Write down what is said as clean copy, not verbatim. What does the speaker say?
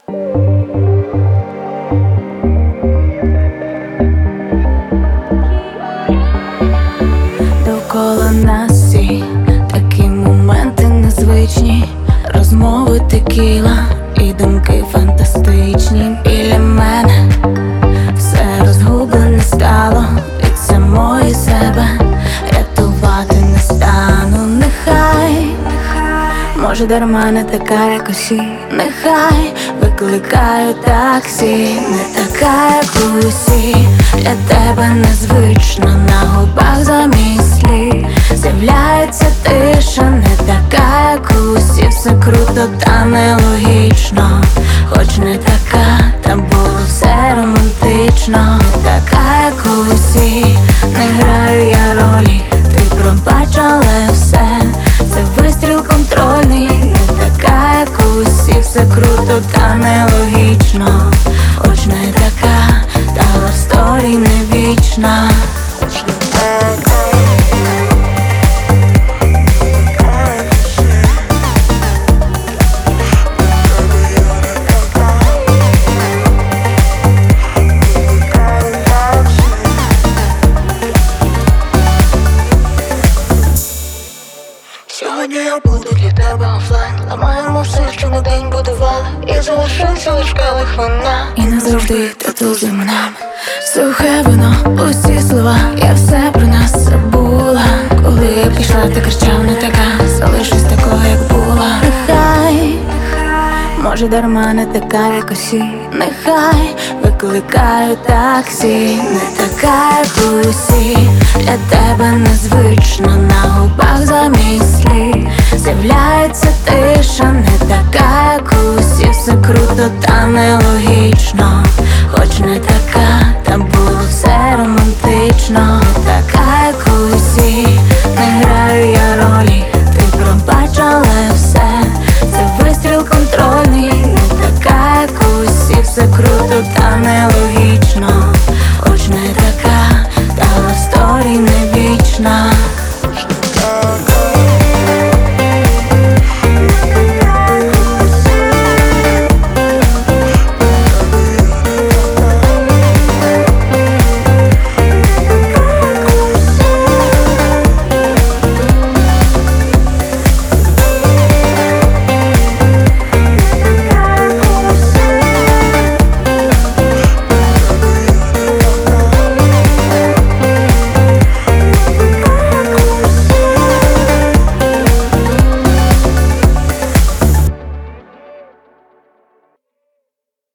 Довкола нас всі такі моменти незвичні, розмови текіла і думки фантастичні. Біля мене все розгублене стало від самої себе, рятувати не стану. Нехай, може дарма не така, як усі. Нехай викликаю таксі, не така, як усі. Для тебе незвично, на губах замість слів з'являється тиша, не така, як усі. Все круто та нелогічно, хоч не така, та було все романтично. Не така, як усі, не граю я ролі, ти пробач, але все це вистріл контрольний. Не така, як усі, все круто та нелогічно, хоч не така, та лавсторі не вічна. Сьогодні я буду для тебе офлайн. Ламаємо все, що на день будували, і залишився лиш келих вина. І назавжди татузимо нам сухе вино, усі слова, я все про нас забула. Коли я пішла, ти кричав, не така, залишусь такою, як була. Нехай, може дарма не така, як усі. Нехай викликаю таксі, не така, як усі. Для тебе незвично, на губах замість слів з'являється тиша, не така, як усі. Все круто та нелогічно,